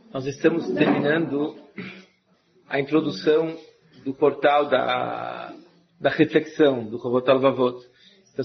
Nós estamos terminando a introdução do portal da reflexão, do Chovot HaLevavot. Então,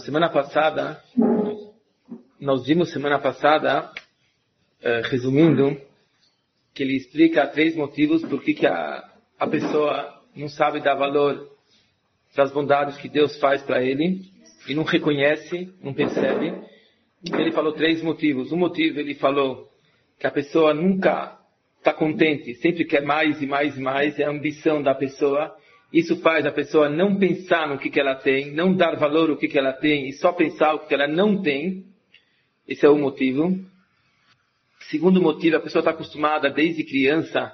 nós vimos semana passada, resumindo, que ele explica 3 motivos por que a pessoa não sabe dar valor para as bondades que Deus faz para ele, e não reconhece, não percebe. Ele falou 3 motivos. Um motivo, ele falou que a pessoa nunca está contente, sempre quer mais e mais e mais, é a ambição da pessoa. Isso faz a pessoa não pensar no que ela tem, não dar valor ao que ela tem, e só pensar o que ela não tem. Esse é o motivo. Segundo motivo, a pessoa está acostumada desde criança,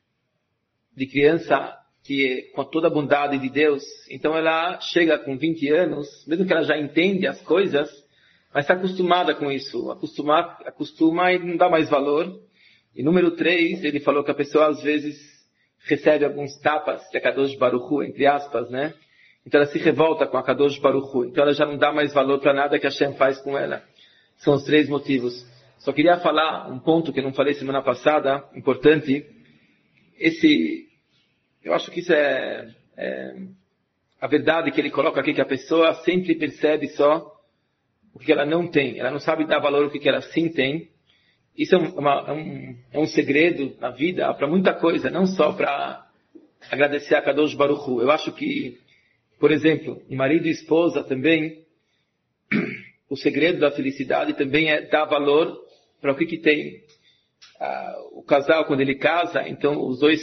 que com toda a bondade de Deus, então ela chega com 20 anos, mesmo que ela já entende as coisas, mas está acostumada com isso, acostuma e não dá mais valor. E número 3, ele falou que a pessoa às vezes recebe alguns tapas de Akadosh Baruch Hu, entre aspas, né? Então ela se revolta com Akadosh Baruch Hu, então ela já não dá mais valor para nada que a Hashem faz com ela. São os 3 motivos. Só queria falar um ponto que eu não falei semana passada, importante. Eu acho que isso é a verdade que ele coloca aqui, que a pessoa sempre percebe só o que ela não tem. Ela não sabe dar valor ao que ela sim tem. Isso é um segredo na vida para muita coisa, não só para agradecer a Kadosh Baruch Hu. Eu acho que, por exemplo, em marido e esposa também, o segredo da felicidade também é dar valor para o que tem. O casal, quando ele casa, então os dois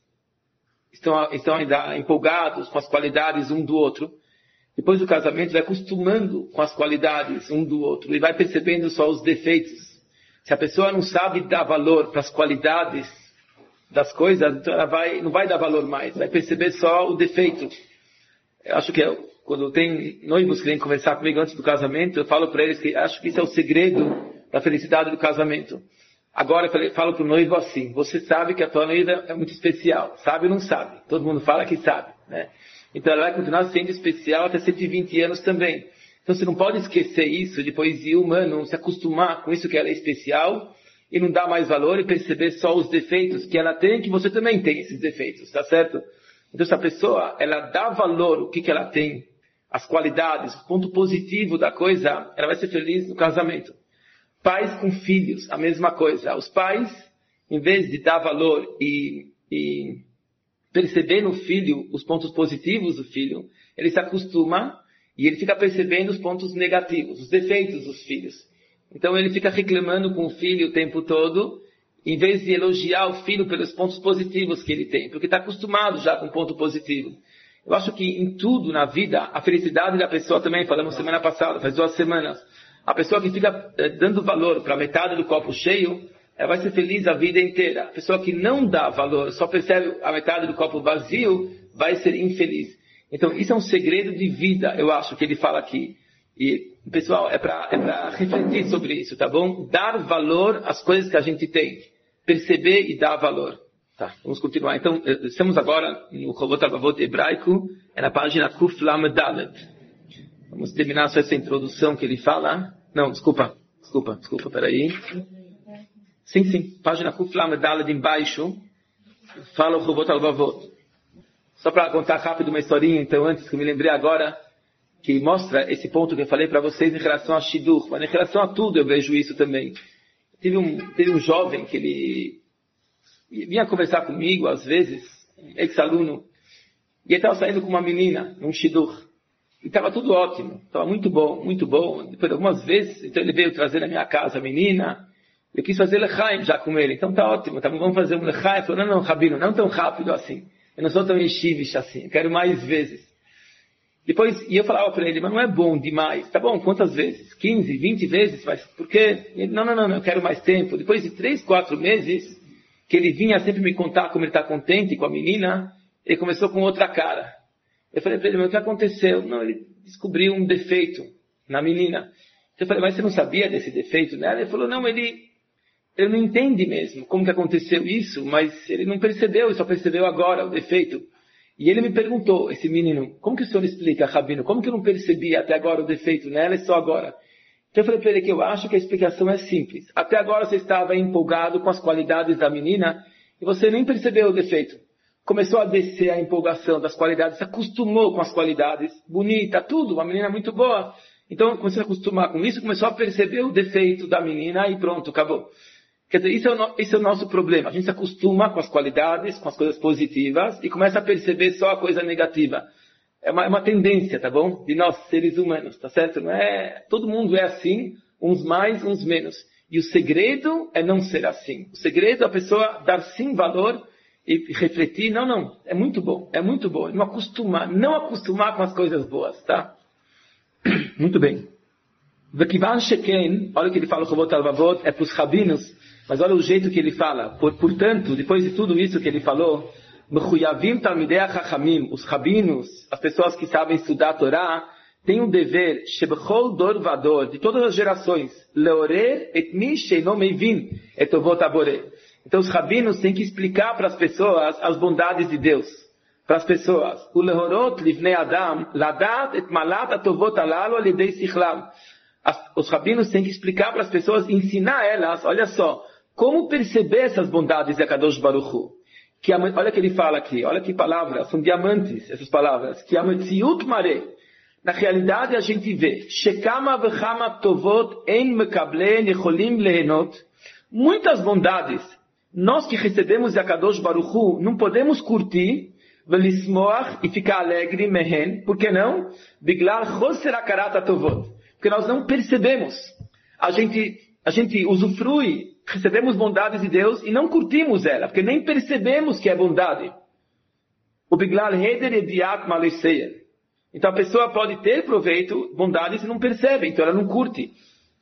estão ainda empolgados com as qualidades um do outro. Depois do casamento, vai acostumando com as qualidades um do outro e vai percebendo só os defeitos. Se a pessoa não sabe dar valor para as qualidades das coisas, então ela não vai dar valor mais, vai perceber só o defeito. Eu acho que quando tem noivos que vêm conversar comigo antes do casamento, eu falo para eles que acho que isso é o segredo da felicidade do casamento. Agora eu falo para o noivo assim: você sabe que a tua noiva é muito especial, sabe ou não sabe? Todo mundo fala que sabe, né? Então ela vai continuar sendo especial até 120 anos também. Então você não pode esquecer isso, depois de humano se acostumar com isso que ela é especial e não dar mais valor e perceber só os defeitos que ela tem, que você também tem esses defeitos, tá certo? Então se a pessoa, ela dá valor o que ela tem, as qualidades, o ponto positivo da coisa, ela vai ser feliz no casamento. Pais com filhos, a mesma coisa. Os pais, em vez de dar valor e perceber no filho os pontos positivos do filho, ele se acostuma e ele fica percebendo os pontos negativos, os defeitos dos filhos. Então ele fica reclamando com o filho o tempo todo, em vez de elogiar o filho pelos pontos positivos que ele tem, porque está acostumado já com ponto positivo. Eu acho que em tudo na vida, a felicidade da pessoa também, falamos semana passada, faz 2 semanas, a pessoa que fica dando valor para metade do copo cheio, ela vai ser feliz a vida inteira. A pessoa que não dá valor, só percebe a metade do copo vazio, vai ser infeliz. Então, isso é um segredo de vida, eu acho, que ele fala aqui. E, pessoal, é para refletir sobre isso, tá bom? Dar valor às coisas que a gente tem. Perceber e dar valor. Tá, vamos continuar. Então, estamos agora no Chovot HaLevavot hebraico, é na página Kuf Lamed Dalet. Vamos terminar só essa introdução que ele fala. Não, desculpa, peraí. Sim, página Kuf Lamed Dalet embaixo, fala o Chovot HaLevavot. Só para contar rápido uma historinha, então, antes que eu me lembrei agora, que mostra esse ponto que eu falei para vocês em relação a Shidduch, mas em relação a tudo eu vejo isso também. Teve um jovem que ele vinha conversar comigo, às vezes, ex-aluno, e ele estava saindo com uma menina, num Shidduch, e estava tudo ótimo, estava muito bom, muito bom. Depois de algumas vezes, então ele veio trazer na minha casa a menina, eu quis fazer lechaim já com ele, então tá ótimo, tá bom, vamos fazer um lechaim. Ele falou, não, Rabino, não tão rápido assim. Eu não sou tão yeshivish assim, eu quero mais vezes. E eu falava para ele, mas não é bom demais. Tá bom, quantas vezes? 15, 20 vezes? Mas por quê? Ele, não, eu quero mais tempo. Depois de 3, 4 meses, que ele vinha sempre me contar como ele está contente com a menina, ele começou com outra cara. Eu falei para ele, mas o que aconteceu? Não, ele descobriu um defeito na menina. Eu falei, mas você não sabia desse defeito nela? Ele falou, não, ele não entende mesmo como que aconteceu isso, mas ele não percebeu, ele só percebeu agora o defeito. E ele me perguntou, esse menino, como que o senhor explica, Rabino, como que eu não percebi até agora o defeito nela e só agora? Então eu falei para ele que eu acho que a explicação é simples. Até agora você estava empolgado com as qualidades da menina e você nem percebeu o defeito. Começou a descer a empolgação das qualidades, se acostumou com as qualidades, bonita, tudo, uma menina muito boa. Então começou a acostumar com isso, começou a perceber o defeito da menina e pronto, acabou. Quer dizer, isso é o nosso problema. A gente se acostuma com as qualidades, com as coisas positivas e começa a perceber só a coisa negativa. É uma tendência, tá bom? De nós, seres humanos, tá certo? Não é, todo mundo é assim, uns mais, uns menos. E o segredo é não ser assim. O segredo é a pessoa dar sim valor e refletir. Não, é muito bom, é muito bom. Não acostumar com as coisas boas, tá? Muito bem. Vekivan Sheken, olha o que ele fala, Chovot Alvavot, é para os rabinos, mas olha o jeito que ele fala. Portanto, depois de tudo isso que ele falou, Mechuyavim Talmidei HaChamim, os rabinos, as pessoas que sabem estudar a Torá, têm um dever, Shebechol Dor Vador, de todas as gerações, Leorer et mi sheino meivin et ovot aboreh. Então os rabinos têm que explicar para as pessoas as bondades de Deus. Para as pessoas. O Lehorot Livnei Adam, Ladat et Malat atovot alalo alidei sichlam. Os rabinos têm que explicar para as pessoas, ensinar elas, olha só, como perceber essas bondades de Akadosh Baruch Hu. Olha o que ele fala aqui, olha que palavras, são diamantes essas palavras. Que ametziut mare. Na realidade a gente vê, shekama vechama tovot en mekable necholim lehenot. Muitas bondades, nós que recebemos de Akadosh Baruch Hu, não podemos curtir, velismoach, e ficar alegre, mehen, por que não? Biglal choser akarat atovot. Porque nós não percebemos. A gente usufrui, recebemos bondades de Deus e não curtimos ela, porque nem percebemos que é bondade. O Biglal Heder Ediat Maleseia. Então a pessoa pode ter proveito, bondades e não percebe, então ela não curte.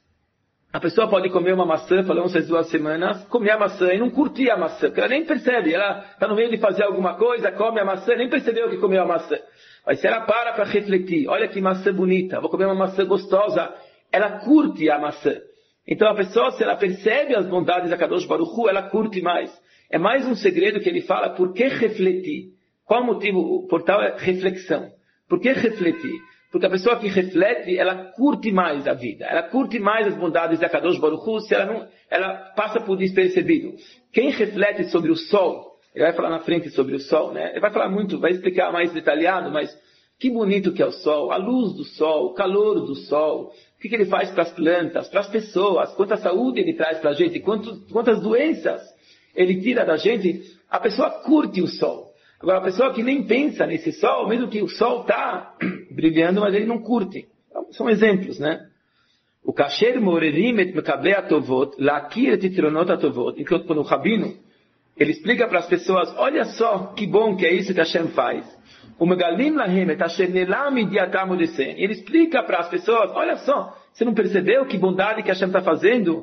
A pessoa pode comer uma maçã, falamos essas 2 semanas, comer a maçã e não curtir a maçã, porque ela nem percebe. Ela está no meio de fazer alguma coisa, come a maçã, nem percebeu que comeu a maçã. Mas se ela para refletir, olha que maçã bonita, vou comer uma maçã gostosa, ela curte a maçã. Então a pessoa, se ela percebe as bondades da Kadosh Baruch Hu, ela curte mais. É mais um segredo que ele fala, por que refletir? Qual o motivo? O portal é reflexão. Por que refletir? Porque a pessoa que reflete, ela curte mais a vida. Ela curte mais as bondades da Kadosh Baruch Hu, se ela passa por despercebido. Quem reflete sobre o sol, ele vai falar na frente sobre o sol, né? Ele vai falar muito, vai explicar mais detalhado, mas que bonito que é o sol, a luz do sol, o calor do sol, o que ele faz para as plantas, para as pessoas, quanta saúde ele traz para a gente, quantas doenças ele tira da gente. A pessoa curte o sol. Agora, a pessoa que nem pensa nesse sol, mesmo que o sol está brilhando, mas ele não curte. Então, são exemplos, né? O kasher morerim et mekablei atovot, lakir et titronot atovot. Enquanto quando o rabino, ele explica para as pessoas, olha só que bom que é isso que Hashem faz. O megalim lahem et asher nelam idiatam odesen. Ele explica para as pessoas, olha só, você não percebeu que bondade que Hashem está fazendo?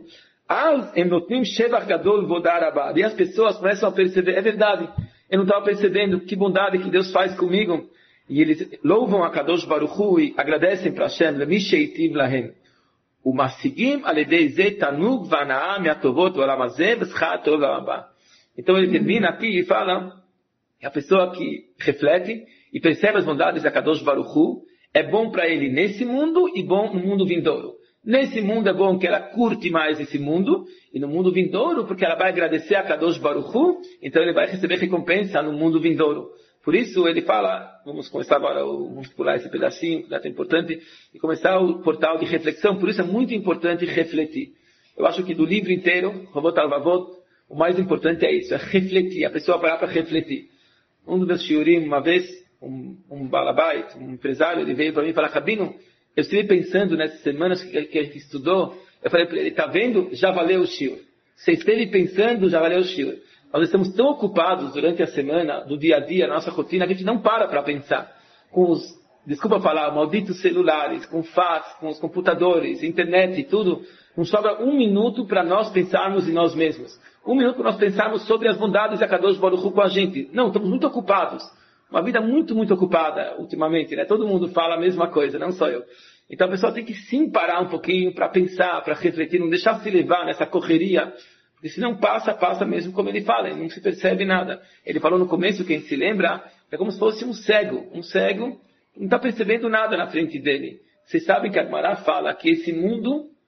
E as pessoas começam a perceber, é verdade, eu não estava percebendo que bondade que Deus faz comigo. E eles louvam a Kadosh Baruch Hu e agradecem para Hashem, lemisheitiv lahem. O masigim aledei ze tanug vanaam yatovot olamazeh v'schat olamabah. Então ele termina aqui e fala, a pessoa que reflete e percebe as bondades da Kadosh Baruch Hu, é bom para ele nesse mundo e bom no mundo vindouro. Nesse mundo é bom que ela curte mais esse mundo, e no mundo vindouro, porque ela vai agradecer a Kadosh Baruch Hu, então ele vai receber recompensa no mundo vindouro. Por isso ele fala, vamos começar agora, vamos pular esse pedacinho, que é importante, e começar o portal de reflexão. Por isso é muito importante refletir. Eu acho que do livro inteiro, Chovot Alvavot, o mais importante é isso, é refletir, a pessoa parar para refletir. Um dos meus shiurim, uma vez, um balabait, um empresário, ele veio para mim e falou, Rabino, eu estive pensando nessas semanas que a gente estudou, eu falei para ele, está vendo? Já valeu o shiur. Você esteve pensando, já valeu o shiur. Nós estamos tão ocupados durante a semana, do dia a dia, na nossa rotina, que a gente não para pensar. Com os, desculpa falar, malditos celulares, com fax, com os computadores, internet e tudo, não sobra 1 minuto para nós pensarmos em nós mesmos. 1 minuto para nós pensarmos sobre as bondades da Kadosh Baruch Hu com a gente. Não, estamos muito ocupados. Uma vida muito, muito ocupada ultimamente, né? Todo mundo fala a mesma coisa, não só eu. Então a pessoa tem que sim parar um pouquinho para pensar, para refletir, não deixar se levar nessa correria, porque senão passa mesmo como ele fala, não se percebe nada. Ele falou no começo, quem se lembra, é como se fosse um cego não está percebendo nada na frente dele. Vocês sabem que a Gemara fala que esse mundo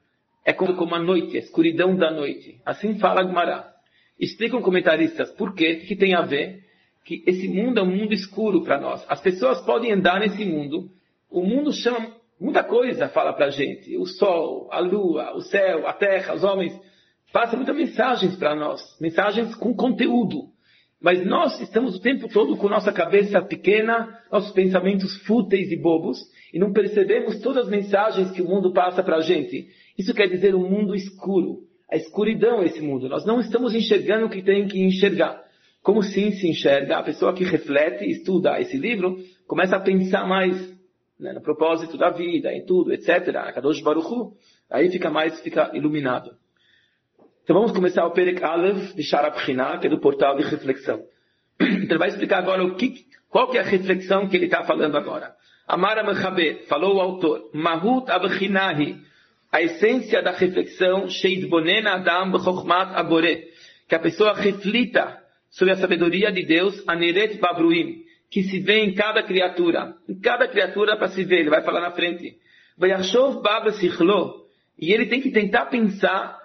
é como a noite, a escuridão da noite. Assim fala Gemara. Explicam comentaristas por quê, que tem a ver que esse mundo é um mundo escuro para nós. As pessoas podem andar nesse mundo, o mundo chama muita coisa, fala para a gente. O sol, a lua, o céu, a terra, os homens, passam muitas mensagens para nós, mensagens com conteúdo. Mas nós estamos o tempo todo com nossa cabeça pequena, nossos pensamentos fúteis e bobos, e não percebemos todas as mensagens que o mundo passa para a gente. Isso quer dizer um mundo escuro. A escuridão é esse mundo. Nós não estamos enxergando o que tem que enxergar. Como sim se enxerga? A pessoa que reflete e estuda esse livro, começa a pensar mais, né, no propósito da vida, em tudo, etc. A Kadosh Baruch Hu, aí fica iluminado. Então vamos começar o Perek Alev de Shara Bechina, que é do portal de reflexão. Então ele vai explicar agora qual que é a reflexão que ele está falando agora. Amar Mechaber, falou o autor, Mahut Abechinahi, a essência da reflexão, Sheidbonen Adam Bechokhmat Abore, que a pessoa reflita sobre a sabedoria de Deus, Aneret Babruim, que se vê em cada criatura para se ver, ele vai falar na frente. Vayachov Bab Sichlo, e ele tem que tentar pensar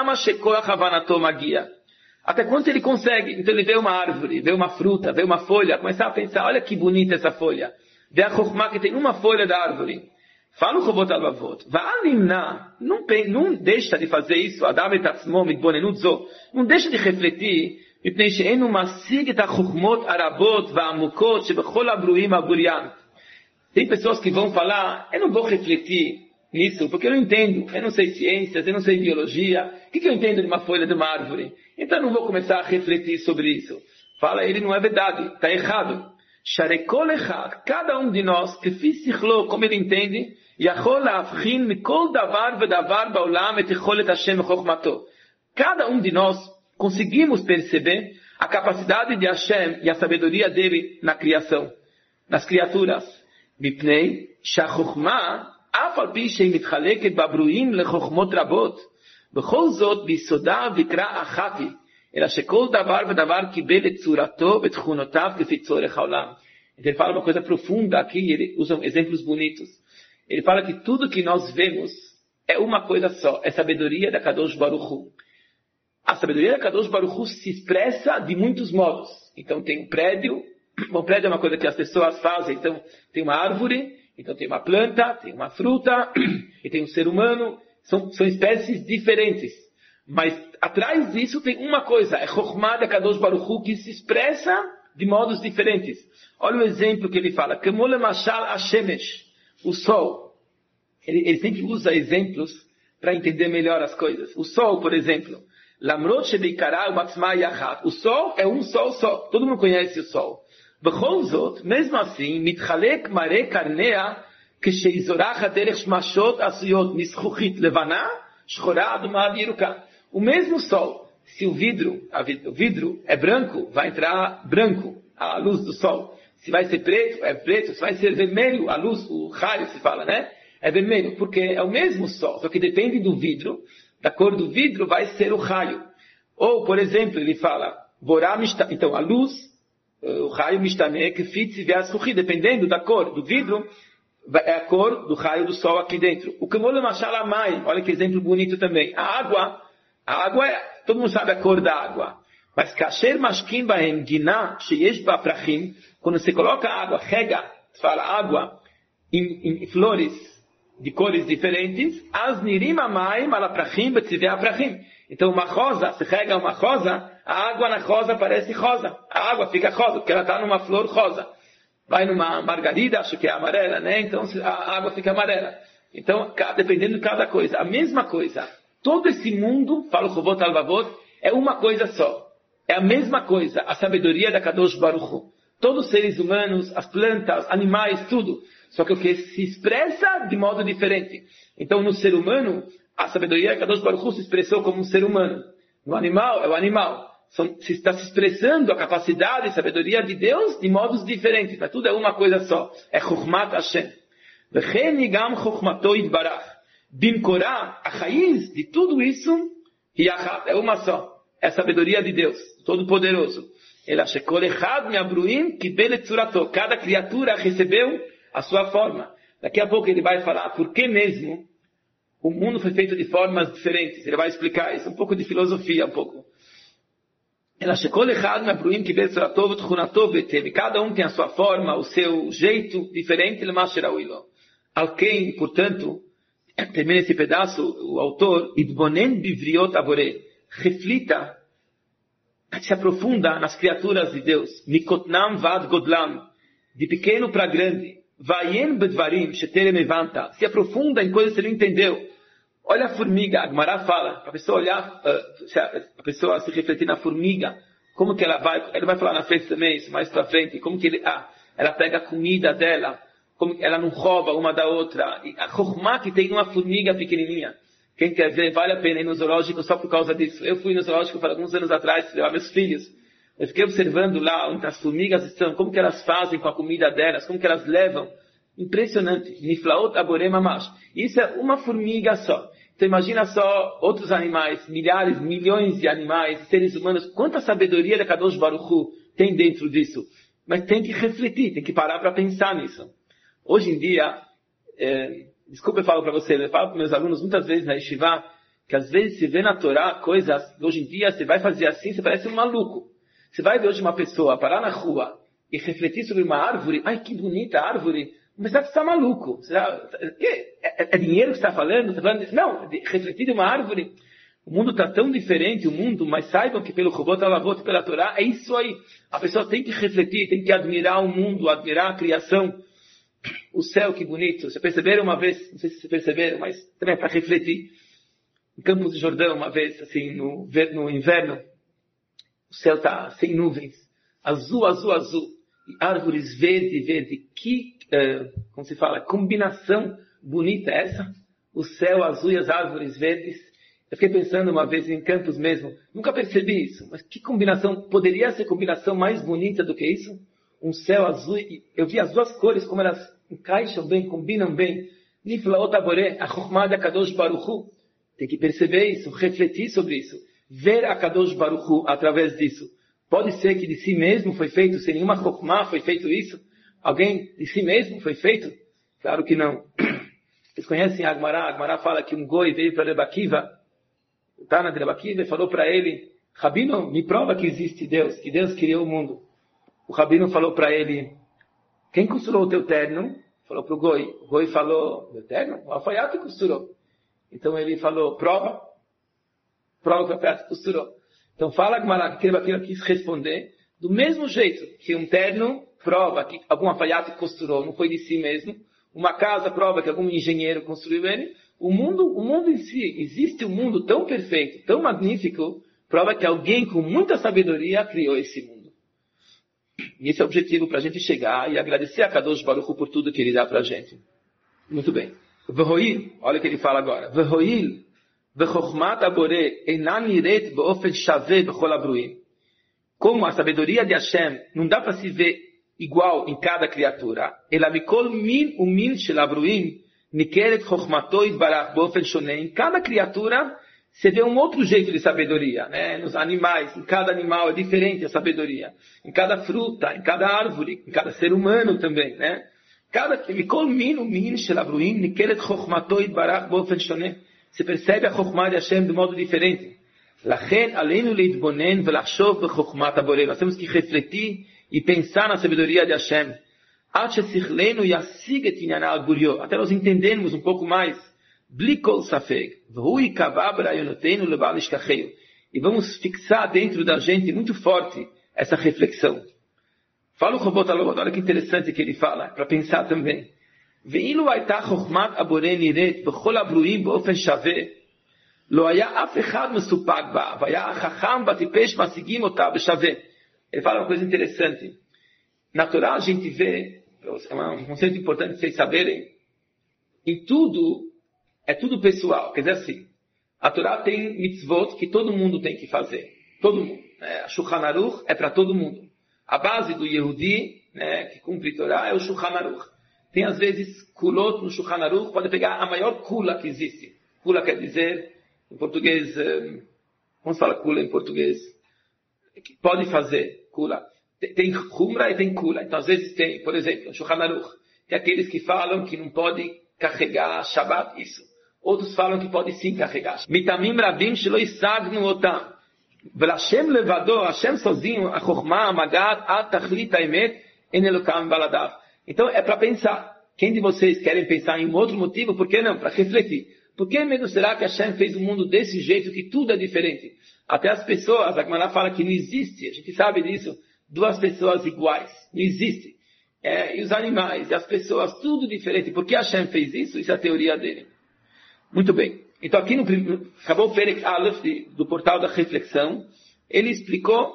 até quanto ele consegue. Então ele vê uma árvore, vê uma fruta, vê uma folha, começar a pensar, olha que bonita essa folha. Vê a chokhmah que tem uma folha da árvore. Fala o Chovot Alvavot. Não deixa de fazer isso. Adam et atzmo mitbonenut zo. Não deixa de refletir. Mipnei she'enu masig et ha-chokhmot arabot va'amukot shebechol habruim haburian. Tem pessoas que vão falar, eu não vou refletir nisso, porque eu não entendo. Eu não sei ciências, eu não sei biologia. O que eu entendo de uma folha de uma árvore? Então eu não vou começar a refletir sobre isso. Fala ele, não é verdade. Está errado. Sharekol echad, cada um de nós, que fisichlo, como ele entende, yachol la'avchin mikol davar vedavar ba'olam et echolet Hashem chokhmato. Cada um de nós conseguimos perceber a capacidade de Hashem e a sabedoria dele na criação, nas criaturas. Mipnei shachokhmah אף על פי שהיא מתחלקת בברואים לחוכמות רבות, בכל זאת ביסודה ויקרא אחת היא, אלא שכל דבר ודבר קיבל את צורתו ותכונותיו כפי צורך העולם. Então ele fala uma coisa profunda aqui, ele usa exemplos bonitos. Ele fala que tudo que nós vemos é uma coisa só, é sabedoria da Kadosh Baruch Hu. A sabedoria da Kadosh Baruch Hu se expressa de muitos modos. Então tem um prédio, bom, prédio é uma coisa que as pessoas fazem, então tem uma árvore, então tem uma planta, tem uma fruta, e tem um ser humano, são espécies diferentes. Mas atrás disso tem uma coisa, é Chokhmah da Kadosh Baruch Hu, que se expressa de modos diferentes. Olha o exemplo que ele fala, Kemole Mashal Hashemesh, o sol. Ele sempre usa exemplos para entender melhor as coisas. O sol, por exemplo, Lamrot Shebeikara Umatzma Yachat. O sol é um sol só, todo mundo conhece o sol. בכל זאת, mesmo assim, מתחלק מראה קרניה כשזורח הדרך שמשות עשויות מזכוכית לבנה, שחורה, אדומה וירוקה. O mesmo sol, se o vidro é branco, vai entrar branco, a luz do sol. Se vai ser preto, é preto. Se vai ser vermelho, a luz, o raio se fala, né? É vermelho, porque é o mesmo sol, só que depende do vidro, da cor do vidro vai ser o raio. Ou, por exemplo, ele fala, então a luz, o raio mistameh, que fit se dependendo da cor do vidro, é a cor do raio do sol aqui dentro. O Kemole Mashal Amai, olha que exemplo bonito também. A água todo mundo sabe a cor da água. Mas Kasher Mashkin Bahem Gina, Sheyesh Ba'prachim, quando você coloca água, rega, fala água, em flores de cores diferentes, As Nirim Amayim Alaprachim Betzivei Aprachim. Então uma rosa, se rega uma rosa, a água na rosa parece rosa. A água fica rosa, porque ela está numa flor rosa. Vai numa margarida, acho que é amarela, né? Então a água fica amarela. Então, dependendo de cada coisa. A mesma coisa. Todo esse mundo, fala o Chovot Alvavot, é uma coisa só. É a mesma coisa. A sabedoria da Kadosh Baruch Hu. Todos os seres humanos, as plantas, animais, tudo. Só que o que se expressa de modo diferente. Então, no ser humano, a sabedoria da Kadosh Baruch Hu se expressou como um ser humano. No animal, é o animal. Se está se expressando a capacidade e sabedoria de Deus de modos diferentes. Mas tudo é uma coisa só. É Chokhmat Hashem. V'chen nigam Chokhmato Yitbarach. Bimkorá, a raiz de tudo isso, é uma só. É a sabedoria de Deus, Todo-Poderoso. Cada criatura recebeu a sua forma. Daqui a pouco ele vai falar por que mesmo o mundo foi feito de formas diferentes. Ele vai explicar isso, um pouco de filosofia, um pouco. Cada um tem a sua forma, o seu jeito diferente. Alguém, portanto, termina esse pedaço, o autor, reflita, se aprofunda nas criaturas de Deus, mikotnam vad godlam, de pequeno para grande, vayen bedvarim sheterem evanta, se aprofunda em coisas que ele não entendeu. Olha a formiga, a Gemara fala, para a pessoa olhar, a pessoa se refletir na formiga, como que ela vai, ele vai falar na frente também, isso mais para frente, como que ela pega a comida dela, como ela não rouba uma da outra, e a chokhmah que tem uma formiga pequenininha. Quem quer ver, vale a pena ir no zoológico só por causa disso. Eu fui no zoológico para alguns anos atrás, levar meus filhos. Eu fiquei observando lá onde as formigas estão, como que elas fazem com a comida delas, como que elas levam. Impressionante. Niflaot aborem mamash. Isso é uma formiga só. Então imagina só outros animais, milhares, milhões de animais, seres humanos. Quanta sabedoria da Kadosh Baruch Hu tem dentro disso. Mas tem que refletir, tem que parar para pensar nisso. Hoje em dia, desculpa eu falo para você, eu falo para meus alunos muitas vezes na Yeshiva, que às vezes se vê na Torá coisas, hoje em dia você vai fazer assim, você parece um maluco. Você vai ver hoje uma pessoa parar na rua e refletir sobre uma árvore, ai que bonita árvore, mas você está maluco. É dinheiro que você está falando? Você está falando disso? Não, refletir de uma árvore. O mundo está tão diferente, o mundo, mas saibam que pelo Robot Alavot, pela Torá, é isso aí. A pessoa tem que refletir, tem que admirar o mundo, admirar a criação. O céu, que bonito. Vocês perceberam uma vez, não sei se vocês perceberam, mas também é para refletir. Em Campos de Jordão, uma vez, assim, no inverno, o céu está sem nuvens. Azul, azul, azul. E árvores verde, verde. Que, como se fala, combinação bonita essa. O céu azul e as árvores verdes. Eu fiquei pensando uma vez em Campos mesmo. Nunca percebi isso. Mas que combinação, poderia ser combinação mais bonita do que isso? Um céu azul, e eu vi as duas cores, como elas encaixam bem, combinam bem. Niflaot aboreh, a chokhmah da Kadosh Baruch Hu. Tem que perceber isso, refletir sobre isso. Ver a Kadosh Baruch Hu através disso. Pode ser que de si mesmo foi feito, sem nenhuma chokhmah foi feito isso? Alguém de si mesmo foi feito? Claro que não. Vocês conhecem a Agmará? A Agmará fala que um goi veio para Reb Akiva, está na Reb Akiva, e falou para ele, Rabino, me prova que existe Deus, que Deus criou o mundo. O Rabino falou para ele, quem costurou o teu terno? Falou para o Goi. O Goi falou, meu terno? O alfaiate costurou. Então ele falou, prova. Prova que o alfaiate costurou. Então fala que ele quis responder, do mesmo jeito que um terno prova que algum alfaiate costurou, não foi de si mesmo. Uma casa prova que algum engenheiro construiu ele. O mundo em si, existe um mundo tão perfeito, tão magnífico, prova que alguém com muita sabedoria criou esse mundo. E esse é o objetivo para a gente chegar e agradecer a Kadosh Baruch Hu por tudo que ele dá para a gente. Muito bem. V'hoil, olha o que ele fala agora. V'hoil, v'chokhmat aboreh, einan niret be'ofen shaveh b'chol habruim. Como a sabedoria de Hashem não dá para se ver igual em cada criatura. Ela mikol min umin shel habruim, nikeret chokhmato yitbarach be'ofen shoneh. Em cada criatura você vê um outro jeito de sabedoria, né? Nos animais, em cada animal é diferente a sabedoria. Em cada fruta, em cada árvore, em cada ser humano também, né? Você percebe a chokhmah de Hashem de modo diferente. Nós temos que refletir e pensar na sabedoria de Hashem. Até nós entendermos um pouco mais. E vamos fixar dentro da gente muito forte essa reflexão. Fala o Robot Alavot, olha que interessante que ele fala, para pensar também. Ele fala uma coisa interessante. Na Torá a gente vê, é um conceito importante de vocês saberem, em tudo, é tudo pessoal. Quer dizer assim, a Torá tem mitzvot que todo mundo tem que fazer. Todo mundo. A Shulchan Aruch é para todo mundo. A base do Yehudi, né, que cumpre a Torá, é o Shulchan Aruch. Tem às vezes kulot no Shulchan Aruch, pode pegar a maior kula que existe. Kula quer dizer, em português, como se fala kula em português? Pode fazer kula. Tem humra e tem kula. Então às vezes tem, por exemplo, no Shulchan Aruch, tem aqueles que falam que não pode carregar Shabbat, isso. Outros falam que pode sim carregar. Mitamim rabim shelo isagnu otam. V'Hashem levado, Hashem sozinho, a Chokhmah, a Magat, a Tachlit, a Emet, en Elokam baladav. Então é para pensar. Quem de vocês querem pensar em um outro motivo? Por que não? Para refletir. Por que mesmo será que Hashem fez o mundo desse jeito, que tudo é diferente? Até as pessoas, a Gemara fala que não existe, a gente sabe disso, duas pessoas iguais. Não existe. E os animais, e as pessoas, tudo diferente. Por que Hashem fez isso? Isso é a teoria dele. Muito bem. Então aqui acabou o Perek Aleph do portal da reflexão. Ele explicou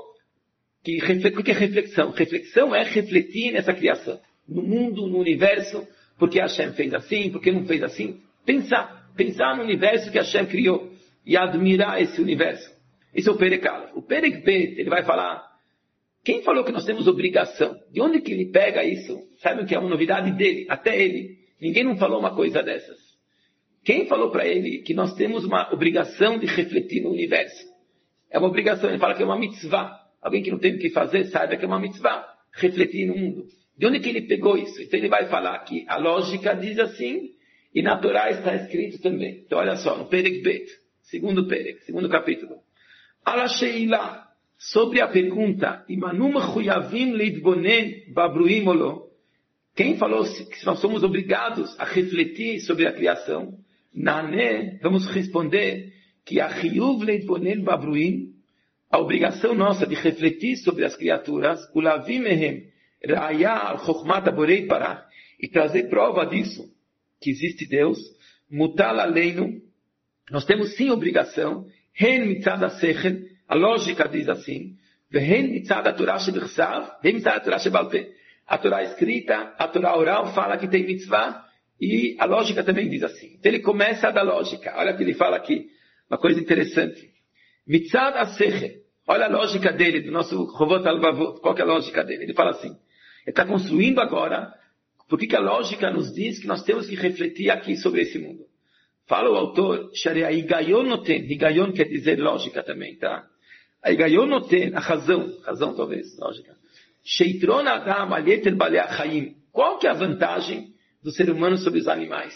o que é reflexão. Reflexão é refletir nessa criação. No mundo, no universo. Por que Hashem fez assim? Por que não fez assim? Pensar no universo que Hashem criou. E admirar esse universo. Esse é o Perek Aleph. O Perek Bet, ele vai falar. Quem falou que nós temos obrigação? De onde que ele pega isso? Sabe o que é uma novidade dele? Até ele. Ninguém não falou uma coisa dessas. Quem falou para ele que nós temos uma obrigação de refletir no universo? É uma obrigação, ele fala que é uma mitzvah. Alguém que não tem o que fazer, saiba que é uma mitzvah. Refletir no mundo. De onde que ele pegou isso? Então ele vai falar que a lógica diz assim, e na Torá está escrito também. Então olha só, no Perek Bet, segundo capítulo. Ala Sheila, sobre a pergunta, Imanum Chuyavim Leitbonen Babruim Olo, quem falou que nós somos obrigados a refletir sobre a criação? Nané, vamos responder que a Chiyuv Leitbonen Babruim, a obrigação nossa de refletir sobre as criaturas, Ulavim Mehem, Raya al Chokhmat Aborei Parah, e trazer prova disso, que existe Deus, Mutal Aleinu, nós temos sim obrigação, Hen Mitzad HaSechel, a lógica diz assim, Vehen Mitzad HaTorah Shebichsav, Hen Mitzad HaTorah Shebalpeh, a Torá escrita, a Torá oral fala que tem mitzvah, e a lógica também diz assim. Então ele começa da lógica. Olha o que ele fala aqui. Uma coisa interessante. Mitzad HaSechel. Olha a lógica dele, do nosso Chovot Alvavot. Qual que é a lógica dele? Ele fala assim. Ele está construindo agora, por que a lógica nos diz que nós temos que refletir aqui sobre esse mundo? Fala o autor, Sharia Higayon Noten. Higayon quer dizer lógica também, tá? A Higayon Noten, a razão talvez, lógica. Sheitron Adam Alyeter Balei Chaim. Qual que é a vantagem do ser humano sobre os animais?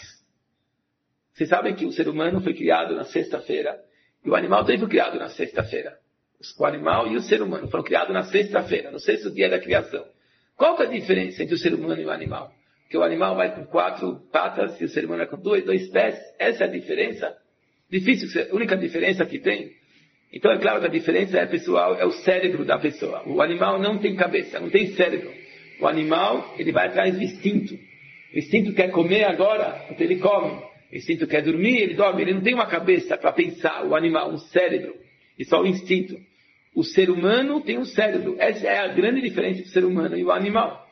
Vocês sabem que o ser humano foi criado na sexta-feira e o animal também foi criado na sexta-feira. O animal e o ser humano foram criados na sexta-feira, no sexto dia da criação. Qual que é a diferença entre o ser humano e o animal? Porque o animal vai com 4 patas e o ser humano vai com 2 pés. Essa é a diferença? Difícil, a única diferença que tem. Então é claro que a diferença é pessoal, é o cérebro da pessoa. O animal não tem cabeça, não tem cérebro. O animal, ele vai atrás do instinto. O instinto quer comer agora, então ele come. O instinto quer dormir, ele dorme. Ele não tem uma cabeça para pensar, o animal, um cérebro. E só o instinto. O ser humano tem um cérebro. Essa é a grande diferença entre o ser humano e o animal.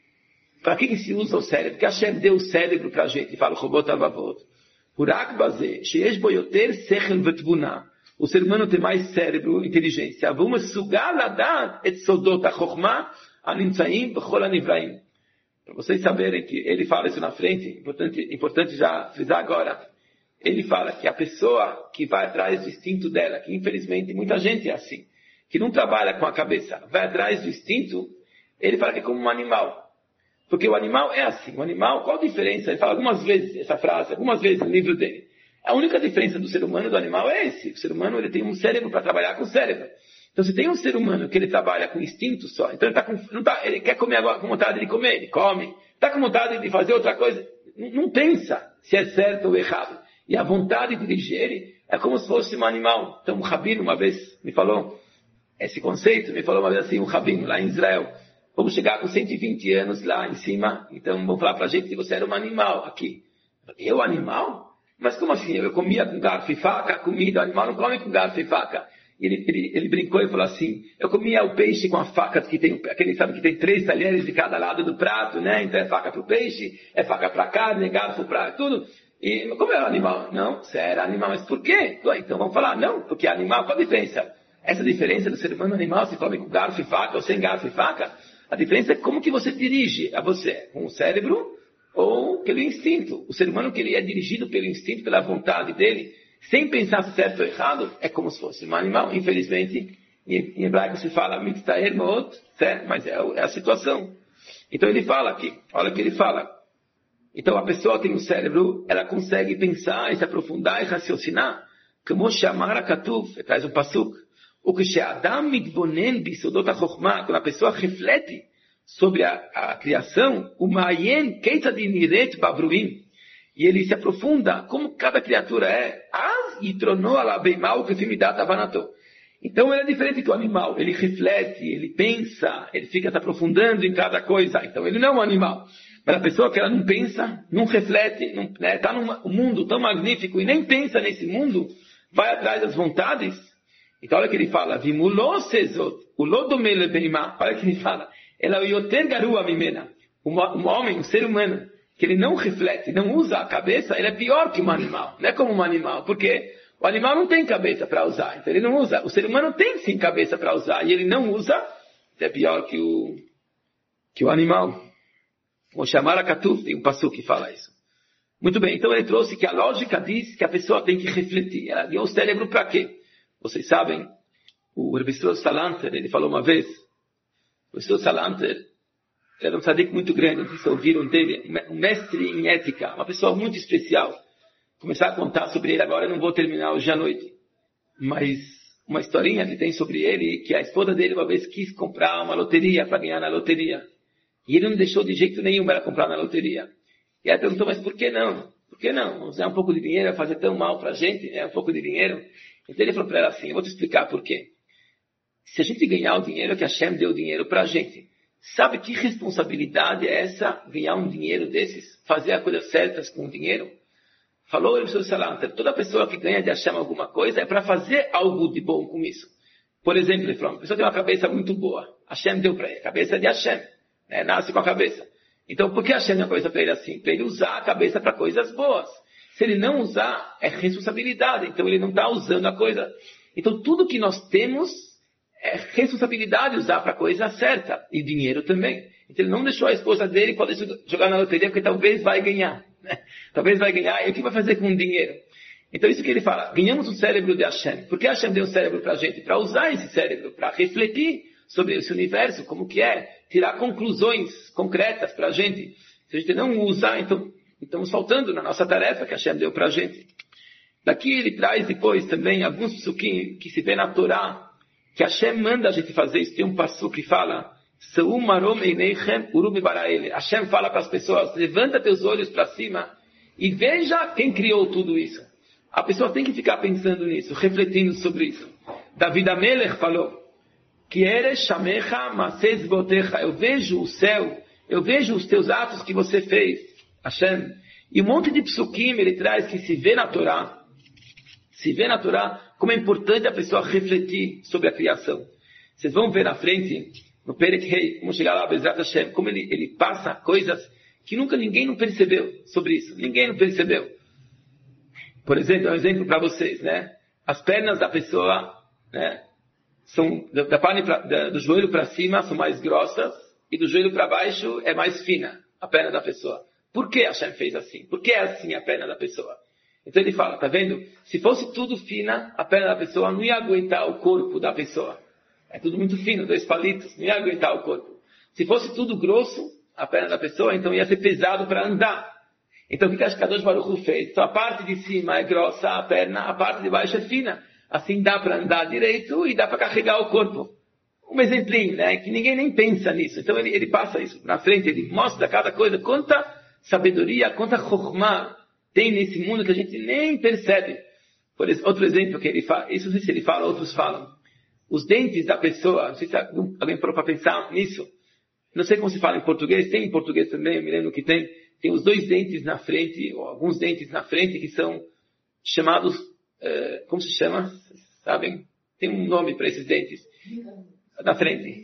Para que se usa o cérebro? Porque Hashem deu o cérebro para a gente. Fala, Chobot Alvavot. Hurak Bazeh, Sheyesh Boyoter Sechel Vetvunah. O ser humano tem mais cérebro, inteligência. Vamos sugar ladat et sodot ha-chokhmah anintzayim b'chol hanivraim. Para vocês saberem que ele fala isso na frente, importante já frisar agora. Ele fala que a pessoa que vai atrás do instinto dela, que infelizmente muita gente é assim, que não trabalha com a cabeça, vai atrás do instinto, ele fala que é como um animal. Porque o animal é assim. O animal, qual a diferença? Ele fala algumas vezes essa frase, algumas vezes no livro dele. A única diferença do ser humano e do animal é esse. O ser humano ele tem um cérebro para trabalhar com o cérebro. Então se tem um ser humano que ele trabalha com instinto só, então ele quer comer agora com vontade de comer, ele come. Está com vontade de fazer outra coisa, não pensa se é certo ou errado. E a vontade de digerir é como se fosse um animal. Então um rabino uma vez me falou esse conceito, me falou uma vez assim, um rabino lá em Israel. Vamos chegar com 120 anos lá em cima, então vão falar para a gente que você era um animal aqui. Eu animal? Mas como assim? Eu comia com garfo e faca, comida, o animal não come com garfo e faca. E ele brincou e falou assim, eu comia o peixe com a faca, que tem, aquele sabe que tem 3 talheres de cada lado do prato, né? Então é faca para o peixe, é faca para a carne, é garfo para tudo. E como era animal? Não, você era animal, mas por quê? Então vamos falar, não, porque animal, qual a diferença? Essa diferença do ser humano e animal, se come com garfo e faca ou sem garfo e faca, a diferença é como que você dirige a você, com o cérebro ou pelo instinto. O ser humano que ele é dirigido pelo instinto, pela vontade dele, sem pensar se certo ou errado, é como se fosse um animal. Infelizmente, em hebraico se fala mitztaer moot, certo? Mas é a situação. Então ele fala aqui, olha o que ele fala. Então a pessoa tem um cérebro, ela consegue pensar e se aprofundar e raciocinar. Como Shamara Katuv, traz um pasuk. O que She'adam mitbonen bisodot ha-chokhmah, quando a pessoa reflete sobre a criação, o Ma'ayen ketzad niret bavruim, e ele se aprofunda como cada criatura é. Az yitrono ala beimal kefimidat avanato. Então ele é diferente que o animal. Ele reflete, ele pensa, ele fica se aprofundando em cada coisa. Então ele não é um animal. Mas a pessoa que ela não pensa, não reflete, está num mundo tão magnífico e nem pensa nesse mundo, vai atrás das vontades. Então olha o que ele fala. Vimulosezot, o lodomele beimá. Olha o que ele fala. Ela é o yoter garua mimena. Um homem, um ser humano, que ele não reflete, não usa a cabeça, ele é pior que um animal. Não é como um animal, porque o animal não tem cabeça para usar, então ele não usa. O ser humano tem sim cabeça para usar, e ele não usa, é pior que o animal. O Shamara Katuv, tem um passuco que fala isso. Muito bem, então ele trouxe que a lógica diz que a pessoa tem que refletir. Ela deu o cérebro para quê? Vocês sabem, o professor Salanter, ele falou uma vez, o professor Salanter, era um tzadik muito grande, vocês ouviram dele, um mestre em ética, uma pessoa muito especial. Começar a contar sobre ele agora, eu não vou terminar hoje à noite. Mas uma historinha que tem sobre ele, que a esposa dele uma vez quis comprar uma loteria para ganhar na loteria. E ele não deixou de jeito nenhum ela comprar na loteria. E ela perguntou, mas por que não? Por que não? Usar um pouco de dinheiro vai fazer tão mal para a gente, né? Um pouco de dinheiro. Então ele falou para ela assim, eu vou te explicar por quê. Se a gente ganhar o dinheiro, que a Hashem deu o dinheiro para a gente, sabe que responsabilidade é essa, ganhar um dinheiro desses, fazer as coisas certas com o dinheiro? Falou o professor Salanter, toda pessoa que ganha de Hashem alguma coisa é para fazer algo de bom com isso. Por exemplo, ele falou, uma pessoa tem uma cabeça muito boa, Hashem deu para ele, a cabeça é de Hashem, né? Nasce com a cabeça. Então por que Hashem deu a coisa para ele assim? Para ele usar a cabeça para coisas boas. Se ele não usar, é responsabilidade, então ele não está usando a coisa. Então tudo que nós temos é responsabilidade usar para a coisa certa. E dinheiro também. Então ele não deixou a esposa dele poder jogar na loteria, porque talvez vai ganhar. Né? Talvez vai ganhar. E o que vai fazer com o dinheiro? Então isso que ele fala. Ganhamos o cérebro de Hashem. Por que Hashem deu o cérebro para a gente? Para usar esse cérebro, para refletir sobre esse universo, como que é. Tirar conclusões concretas para a gente. Se a gente não usar, então estamos faltando na nossa tarefa que Hashem deu para a gente. Daqui ele traz depois também alguns psukim que se vê na Torá, que Hashem manda a gente fazer isso. Tem um passuco que fala, Hashem fala para as pessoas, levanta teus olhos para cima e veja quem criou tudo isso. A pessoa tem que ficar pensando nisso, refletindo sobre isso. David Amelech falou, eu vejo o céu, eu vejo os teus atos que você fez, Hashem. E um monte de psukim ele traz que se vê na Torá, como é importante a pessoa refletir sobre a criação. Vocês vão ver na frente, no Perek Rei, vamos chegar lá, Bezrat Hashem, como ele passa coisas que ninguém não percebeu sobre isso. Ninguém não percebeu. Por exemplo, um exemplo para vocês, né? As pernas da pessoa, né? São, do joelho para cima são mais grossas e do joelho para baixo é mais fina a perna da pessoa. Por que Hashem fez assim? Por que é assim a perna da pessoa? Então ele fala, tá vendo? Se fosse tudo fina, a perna da pessoa não ia aguentar o corpo da pessoa. É tudo muito fino, 2 palitos, não ia aguentar o corpo. Se fosse tudo grosso, a perna da pessoa, então ia ser pesado para andar. Então o que a Kadosh Baruch Hu fez? Então a parte de cima é grossa, a perna, a parte de baixo é fina. Assim dá para andar direito e dá para carregar o corpo. Um exemplinho, né? Que ninguém nem pensa nisso. Então ele passa isso na frente, ele mostra cada coisa, quanta sabedoria, quanta chokhmah tem nesse mundo que a gente nem percebe. Outro exemplo que ele fala, isso não sei se ele fala, outros falam. Os dentes da pessoa, não sei se alguém parou para pensar nisso. Não sei como se fala em português, tem em português também, eu me lembro que tem os 2 dentes na frente, ou alguns dentes na frente, que são chamados, como se chama? Sabem? Tem um nome para esses dentes. Na frente.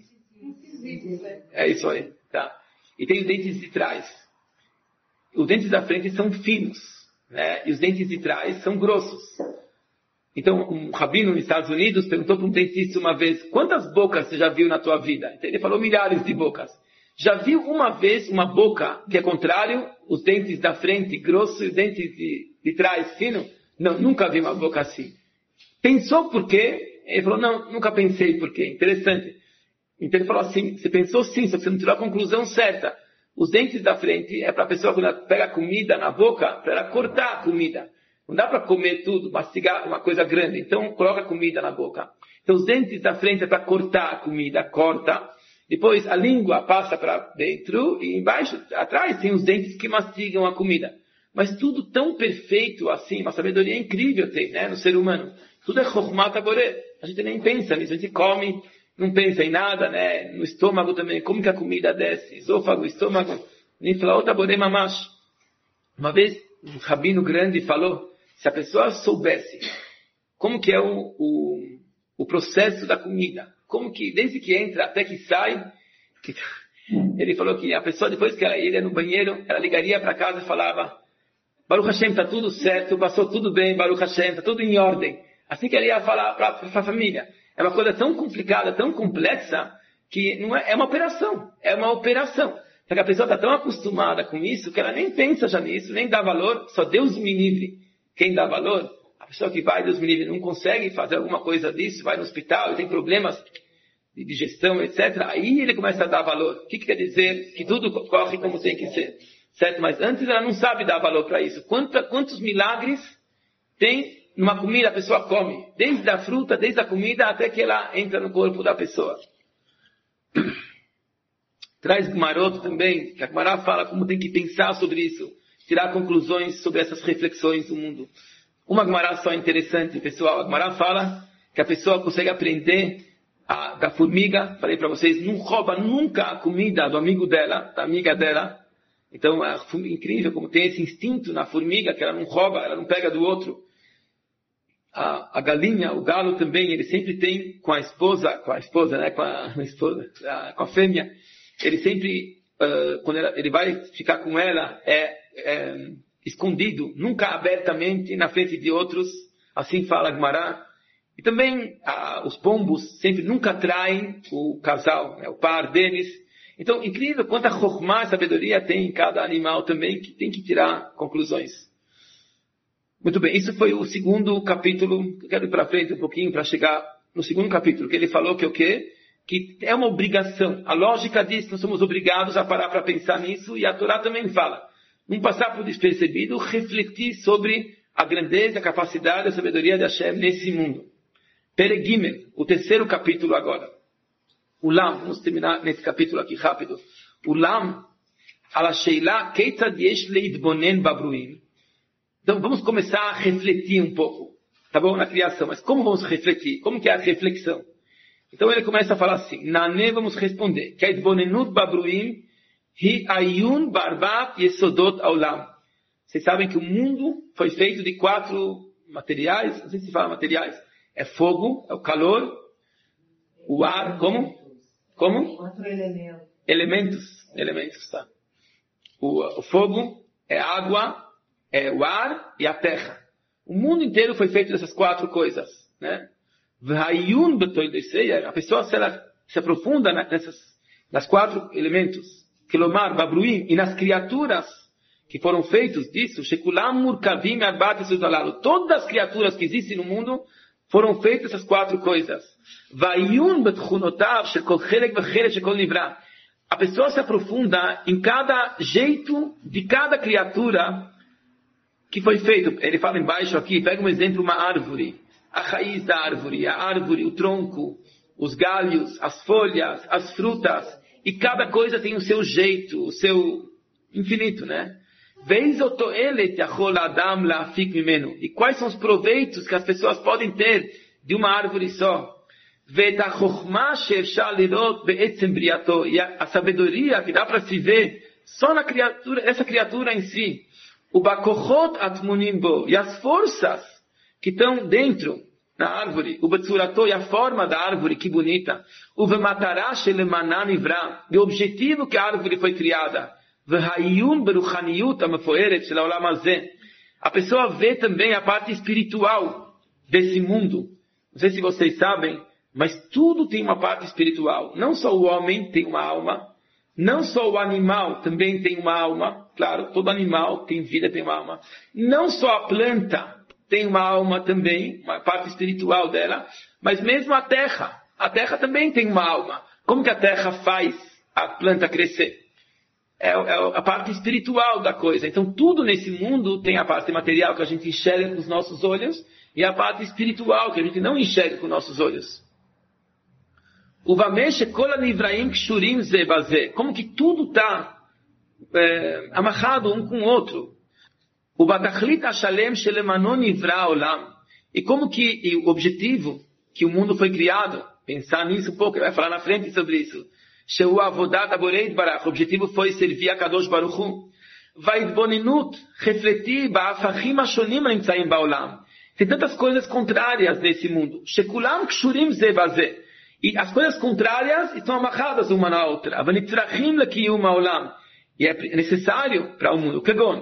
É isso aí, tá. E tem os dentes de trás. Os dentes da frente são finos, né? E os dentes de trás são grossos. Então, um rabino nos Estados Unidos perguntou para um dentista uma vez, quantas bocas você já viu na tua vida? Então, ele falou milhares de bocas. Já viu uma vez uma boca que é contrário? Os dentes da frente grosso e os dentes de trás fino? Não, nunca vi uma boca assim. Pensou por quê? Ele falou, não, nunca pensei por quê. Interessante. Então ele falou assim, você pensou sim, só que você não tirou a conclusão certa. Os dentes da frente é para a pessoa, quando ela pega a comida na boca, para ela cortar a comida. Não dá para comer tudo, mastigar uma coisa grande. Então, coloca a comida na boca. Então, os dentes da frente é para cortar a comida, corta. Depois, a língua passa para dentro e embaixo, atrás, tem os dentes que mastigam a comida. Mas tudo tão perfeito assim, uma sabedoria incrível tem, né, no ser humano. Tudo é chokhmat haboré. A gente nem pensa nisso, a gente come, não pensa em nada, né? No estômago também, como que a comida desce? Esôfago, estômago. Niflaot haboré mamash. Uma vez, um rabino grande falou, se a pessoa soubesse como que é o processo da comida, como que, desde que entra até que sai, ele falou que a pessoa, depois que ela ia no banheiro, ela ligaria para casa e falava, Baruch Hashem, está tudo certo, passou tudo bem, Baruch Hashem, está tudo em ordem. Assim que ela ia falar para a família. É uma coisa tão complicada, tão complexa, que não é uma operação. É uma operação. Só que a pessoa está tão acostumada com isso, que ela nem pensa já nisso, nem dá valor, só Deus me livre. Quem dá valor? A pessoa que vai, Deus me livre, não consegue fazer alguma coisa disso, vai no hospital e tem problemas de digestão, etc. Aí ele começa a dar valor. O que quer dizer? Que tudo corre como tem que ser. Certo? Mas antes ela não sabe dar valor para isso. Quantos milagres tem numa comida a pessoa come? Desde a fruta, desde a comida, até que ela entra no corpo da pessoa. Traz Gumarot também, que a Gumará fala como tem que pensar sobre isso. Tirar conclusões sobre essas reflexões do mundo. Uma Gumará só interessante, pessoal. A Gumará fala que a pessoa consegue aprender da formiga. Falei para vocês, não rouba nunca a comida do amigo dela, da amiga dela. Então, é incrível como tem esse instinto na formiga, que ela não rouba, ela não pega do outro. A galinha, o galo também, ele sempre tem com a esposa, né, com a fêmea, ele sempre, quando ele vai ficar com ela, escondido, nunca abertamente na frente de outros, assim fala Gumará. E também os pombos sempre nunca traem o casal, né, o par deles. Então, incrível quanta chokhmah, sabedoria tem em cada animal também, que tem que tirar conclusões. Muito bem, isso foi o segundo capítulo. Eu quero ir para frente um pouquinho para chegar no segundo capítulo, que ele falou que o quê? Que é uma obrigação. A lógica diz que nós somos obrigados a parar para pensar nisso, e a Torá também fala. Não passar por despercebido, refletir sobre a grandeza, a capacidade, a sabedoria de Hashem nesse mundo. Peregimel, o terceiro capítulo agora. Ulam, vamos terminar nesse capítulo aqui rápido. Ulam, ala sheila, keitzad yesh leitbonen babruim. Então vamos começar a refletir um pouco, tá bom, na criação. Mas como vamos refletir? Como que é a reflexão? Então ele começa a falar assim, Nané, vamos responder, que a itbonenut babruim hi ayun barbat yesodot aulam. Vocês sabem que o mundo foi feito de 4 materiais, não sei se fala materiais, é fogo, é o calor, o ar, como? 4 elementos. Elementos, tá. O fogo é a água, é o ar e a terra. O mundo inteiro foi feito dessas 4 coisas, né? A pessoa se aprofunda nas 4 elementos, Kilomar, Babruim, e nas criaturas que foram feitos disso, Shekulam Murkavim Arbat Sudalalu. Todas as criaturas que existem no mundo foram feitas essas 4 coisas. A pessoa se aprofunda em cada jeito de cada criatura que foi feito. Ele fala embaixo aqui, pega um exemplo, uma árvore. A raiz da árvore, o tronco, os galhos, as folhas, as frutas. E cada coisa tem o seu jeito, o seu infinito, né? E quais são os proveitos que as pessoas podem ter de uma árvore só? E a sabedoria que dá para se ver só na criatura, essa criatura em si. E as forças que estão dentro da árvore, e a forma da árvore, que bonita. E o objetivo que a árvore foi criada. A pessoa vê também a parte espiritual desse mundo. Não sei se vocês sabem, mas tudo tem uma parte espiritual. Não só o homem tem uma alma, não só o animal também tem uma alma. Claro, todo animal tem vida, tem uma alma. Não só a planta tem uma alma também, uma parte espiritual dela, mas mesmo a terra também tem uma alma. Como que a terra faz a planta crescer? é a parte espiritual da coisa. Então tudo nesse mundo tem a parte material que a gente enxerga com os nossos olhos e a parte espiritual que a gente não enxerga com nossos olhos. Como que tudo está amarrado um com o outro. E como que o objetivo que o mundo foi criado, pensar nisso um pouco, ele vai falar na frente sobre isso. O objetivo foi servir a Kadosh Baruch Hu. Refletir, tem tantas coisas contrárias nesse mundo. E as coisas contrárias estão amarradas uma na outra. E é necessário para o mundo.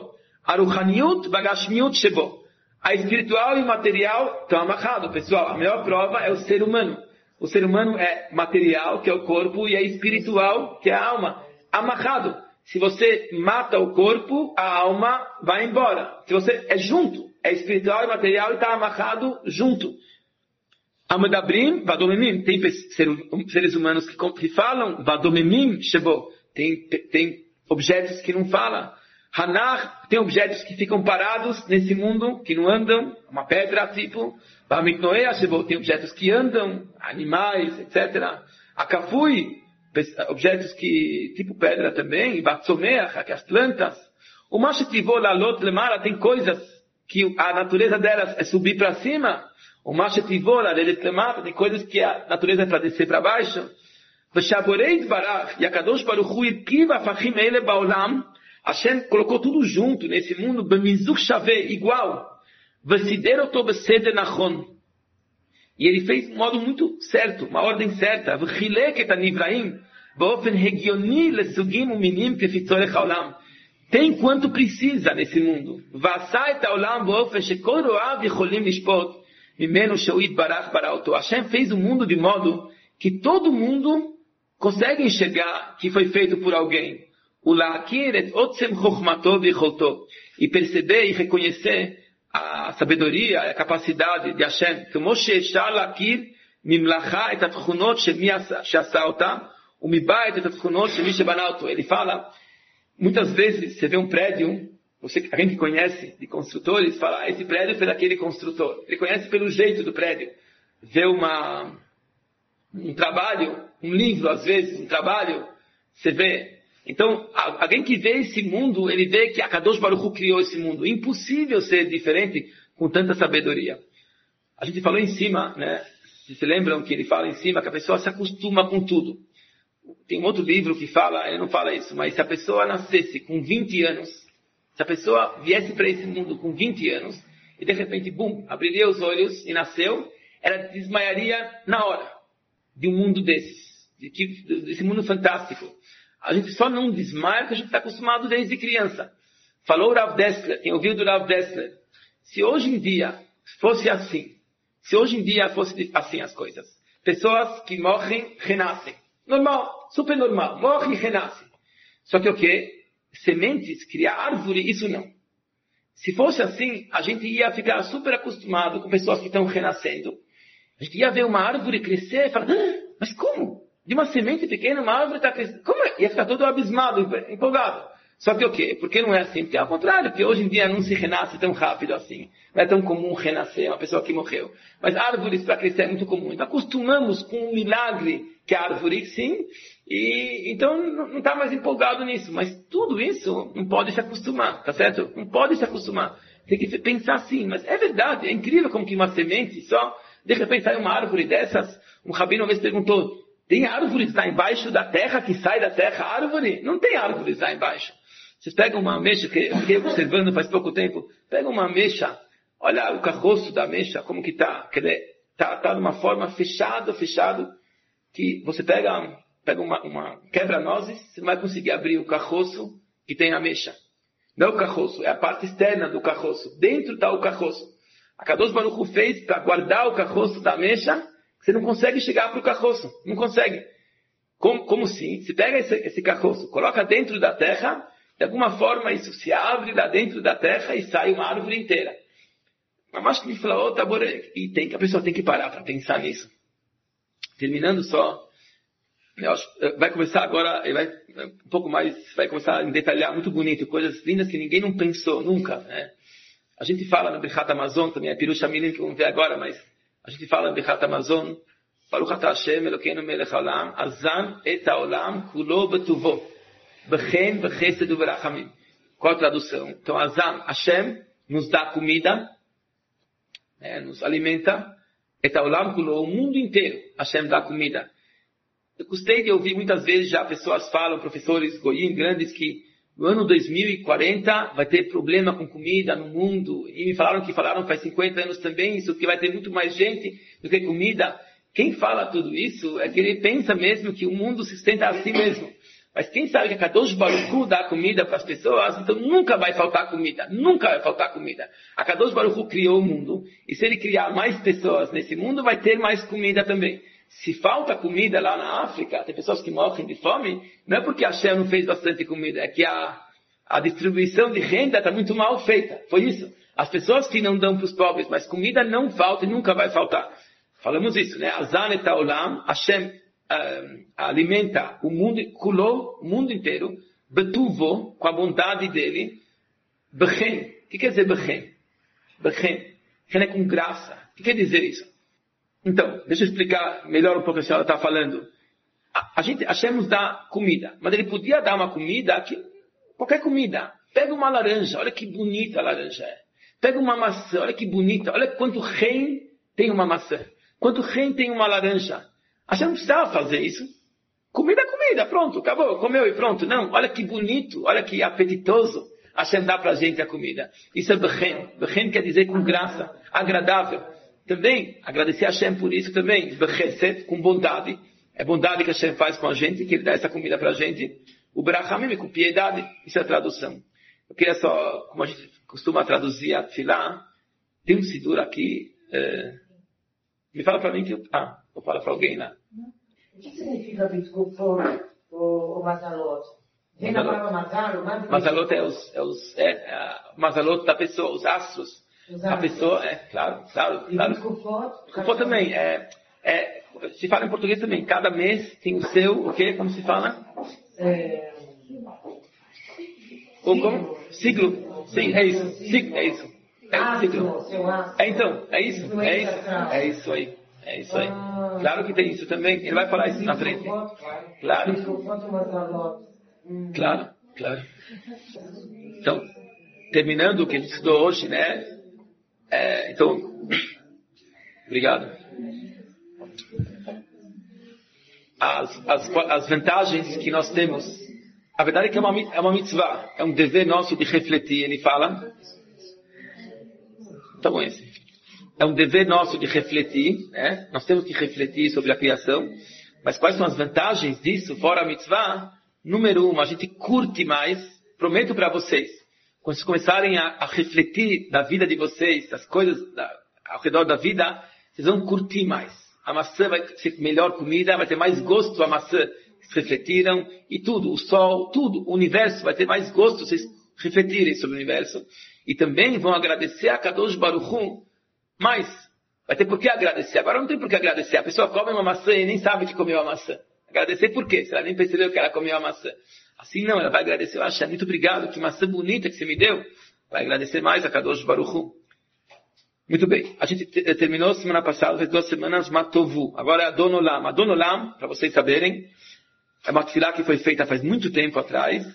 A espiritual e o material estão amarrados. Pessoal, a melhor prova é o ser humano. O ser humano é material, que é o corpo, e é espiritual, que é a alma. Amarrado. Se você mata o corpo, a alma vai embora. Se você é junto, é espiritual e material e está amarrado junto. Amedabrim, vadomemim. Tem seres humanos que falam, vadomemim, shebo. Tem objetos que não falam. Hanar, tem objetos que ficam parados nesse mundo, que não andam. Uma pedra, tipo. Vamiknoea, shebo. Tem objetos que andam, animais, etc. Akafui, objetos que, tipo pedra também. Batsomeach, que as plantas. O machetivô lalot lemara, tem coisas que a natureza delas é subir para cima. O machetivô lalot lemara, tem coisas que a natureza é para descer para baixo. Veshaborei barach, Yakadosh Baruch Hu irkiva fachim ele baolam. Hashem colocou tudo junto nesse mundo, bemizuk shaveh, igual. Vesider oto beseder nachon. E ele fez de um modo muito certo, uma ordem certa. Vechilek et anivraim, באופן הגיוני לסוגים ומינים כפי צורך העולם. tem quanto precisa nesse mundo. ועשה את העולם באופן שכל רואיו יכולים לשפוט ממנו שהוא יתברך ברא אותו. Hashem fez o mundo de modo que todo mundo consegue enxergar que foi feito por alguém. ולהכיר את עוצם חוכמתו ויכולתו. E perceber e reconhecer a sabedoria, a capacidade de Hashem. כמו שאפשר להכיר ממלאכה את התכונות של מי שעשה אותה, ומבית את התכונות של מי שבנה אותו. Ele fala, muitas vezes você vê um prédio, alguém que conhece de construtores, fala, esse prédio foi daquele construtor. Ele conhece pelo jeito do prédio. Vê um trabalho, um livro às vezes, um trabalho, você vê. Então, alguém que vê esse mundo, ele vê que a Kadosh Baruch Hu criou esse mundo. Impossível ser diferente com tanta sabedoria. A gente falou em cima, né? Vocês se lembram que ele fala em cima que a pessoa se acostuma com tudo. Tem um outro livro que fala, ele não fala isso, mas se a pessoa nascesse com 20 anos, se a pessoa viesse para esse mundo com 20 anos, e de repente, bum, abriria os olhos e nasceu, ela desmaiaria na hora de um mundo desse mundo fantástico. A gente só não desmaia porque a gente está acostumado desde criança. Falou o Rav Dessler, quem ouviu do Rav Dessler, se hoje em dia fosse assim as coisas, pessoas que morrem, renascem. Normal, super normal. Morre e renasce. Só que o quê? Sementes, criar árvore, isso não. Se fosse assim, a gente ia ficar super acostumado com pessoas que estão renascendo. A gente ia ver uma árvore crescer e falar, mas como? De uma semente pequena, uma árvore está crescendo. Como é? Ia ficar todo abismado, empolgado. Só que o quê? Por que não é assim? Porque é ao contrário, porque hoje em dia não se renasce tão rápido assim. Não é tão comum renascer uma pessoa que morreu. Mas árvores para crescer é muito comum. Então acostumamos com o milagre que a árvore, sim, e então não está mais empolgado nisso. Mas tudo isso não pode se acostumar, tá certo? Não pode se acostumar. Tem que pensar assim, mas é verdade, é incrível como que uma semente só, de repente sai uma árvore dessas. Um rabino uma vez perguntou, tem árvores lá embaixo da terra, que sai da terra árvore? Não tem árvores lá embaixo. Vocês pegam uma ameixa, que eu fiquei observando faz pouco tempo, pega uma ameixa, olha o caroço da ameixa, como que está, está de uma forma fechado, que você pega uma quebra-nozes, você não vai conseguir abrir o caroço que tem a ameixa. Não é o caroço, é a parte externa do caroço. Dentro está o caroço. A Kadosh Baruch Hu fez para guardar o caroço da ameixa, você não consegue chegar para o caroço. Não consegue. Como assim? Você pega esse caroço, coloca dentro da terra, de alguma forma isso se abre lá dentro da terra e sai uma árvore inteira. Mas acho que me falou, e a pessoa tem que parar para pensar nisso. Terminando só, Vai começar agora, um pouco mais, vai começar a detalhar muito bonito, coisas lindas que ninguém não pensou, nunca, né? A gente fala no Birkat Amazon, também é Pirush Hamilim que vamos ver agora, mas a gente fala no Birkat Amazon, Baruch Atah Hashem Elokeinu Melech Haolam, Azan et Haolam Kulo Betuvo, Bechen Bechesed Uberachamim. Qual a tradução? Então, Azan, Hashem nos dá comida, nos alimenta, et Haolam Kulo, o mundo inteiro, Hashem dá comida. Eu gostei de ouvir muitas vezes já pessoas falam, professores goyim grandes, que no ano 2040 vai ter problema com comida no mundo. E me falaram faz 50 anos também isso, que vai ter muito mais gente do que comida. Quem fala tudo isso é que ele pensa mesmo que o mundo se sustenta assim mesmo. Mas quem sabe que a Kadosh Baruch Hu dá comida para as pessoas, então nunca vai faltar comida. Nunca vai faltar comida. A Kadosh Baruch Hu criou o mundo. E se ele criar mais pessoas nesse mundo, vai ter mais comida também. Se falta comida lá na África, tem pessoas que morrem de fome, não é porque a Hashem não fez bastante comida, é que a distribuição de renda está muito mal feita. Foi isso. As pessoas que não dão para os pobres, mas comida não falta e nunca vai faltar. Falamos isso, né? Azan et haolam, Hashem alimenta o mundo, kulou o mundo inteiro, betuvo, com a bondade dele, bechen. O que quer dizer bechen? Bechen. Bechen é com graça. O que quer dizer isso? Então, deixa eu explicar melhor um pouco o que a senhora está falando. Hashem nos dá comida, mas ele podia dar uma comida, qualquer comida. Pega uma laranja, olha que bonita a laranja é. Pega uma maçã, olha que bonita. Olha quanto reino tem uma maçã. Quanto reino tem uma laranja. Hashem não precisava fazer isso. Comida é comida, pronto, acabou, comeu e pronto. Não, olha que bonito, olha que apetitoso. Hashem dá para a gente a comida. Isso é bechen. Bechen quer dizer com graça, agradável. Também, agradecer a Hashem por isso também, com bondade. É bondade que a Hashem faz com a gente, que ele dá essa comida para a gente. O Berachamim, com piedade, isso é a tradução. Eu queria só, como a gente costuma traduzir a Tfilá, tem um Sidur aqui, me fala para mim que vou falar para alguém lá. O que significa Bitkufot ou Mazalot? Vem da palavra Mazalot? Mazalot Mazalot da pessoa, os astros. A pessoa, claro. Bitkufot também, se fala em português também, cada mês tem o seu, o quê? Como se fala? Como? Siglo. Sim, é isso. Siglo. Então, é isso aí. Claro que tem isso também. Ele vai falar isso na frente. Claro. Então, terminando o que a gente estudou hoje, né? Então, obrigado. As vantagens que nós temos, a verdade é que é uma mitzvah, é um dever nosso de refletir. Ele fala, tá bom esse. É um dever nosso de refletir, né? Nós temos que refletir sobre a criação, mas quais são as vantagens disso, fora a mitzvah? Número 1, a gente curte mais, prometo para vocês, quando vocês começarem a refletir da vida de vocês, as coisas ao redor da vida, vocês vão curtir mais. A maçã vai ser melhor comida, vai ter mais gosto a maçã, vocês refletiram, e tudo, o sol, tudo, o universo vai ter mais gosto, vocês refletirem sobre o universo. E também vão agradecer a Kadosh Baruch Hu, mas vai ter por que agradecer. Agora não tem por que agradecer. A pessoa come uma maçã e nem sabe que comeu a maçã. Agradecer por quê? Se ela nem percebeu que ela comeu a maçã. Assim não, ela vai agradecer. Hashem, muito obrigado, que maçã bonita que você me deu. Vai agradecer mais a Kadosh Baruch Hu. Muito bem. A gente terminou semana passada, faz 2 semanas, Matovu. Agora é Adon Olam. Adon Olam, para vocês saberem, é uma tefilá que foi feita faz muito tempo atrás.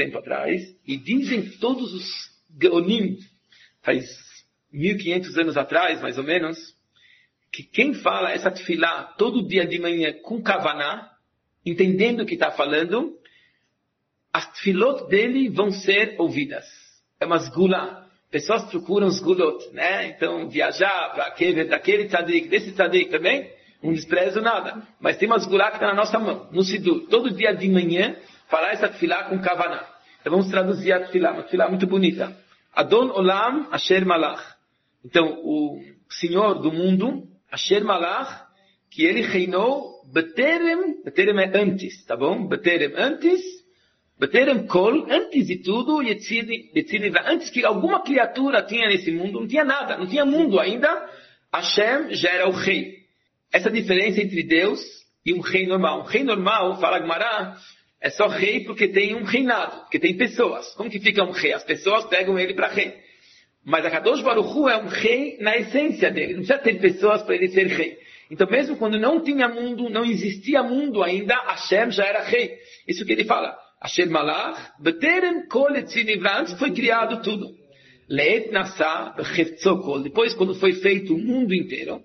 E dizem todos os Geonim, faz 1500 anos atrás, mais ou menos, que quem fala essa tefilá todo dia de manhã com kavaná, entendendo o que está falando, as tefilot dele vão ser ouvidas. É uma sgula. Pessoas procuram sgulot, né? Então, viajar para daquele tzadik, desse tzadik também, não desprezo nada. Mas tem uma sgula que está na nossa mão, no Sidur. Todo dia de manhã, falar essa tefilá com kavaná. Então vamos traduzir a tefilá, uma tefilá muito bonita. Adon Olam Asher Malach. Então, o Senhor do mundo, Asher Malach, que ele reinou Beterem é antes, tá bom? Beterem antes, Beterem Kol, antes de tudo, Yetzid, antes que alguma criatura tinha nesse mundo, não tinha nada, não tinha mundo ainda, Hashem já era o rei. Essa diferença entre Deus e um rei normal. Um rei normal, fala Gemara, é só rei porque tem um reinado, porque tem pessoas. Como que fica um rei? As pessoas pegam ele para rei. Mas a Kadosh Baruch Hu é um rei na essência dele. Não precisa ter pessoas para ele ser rei. Então mesmo quando não tinha mundo, não existia mundo ainda, Hashem já era rei. Isso que ele fala. Hashem Malach, Beterem Kol Etzinivrans, foi criado tudo. Leet Nassah, Becheftzokol. Depois quando foi feito o mundo inteiro,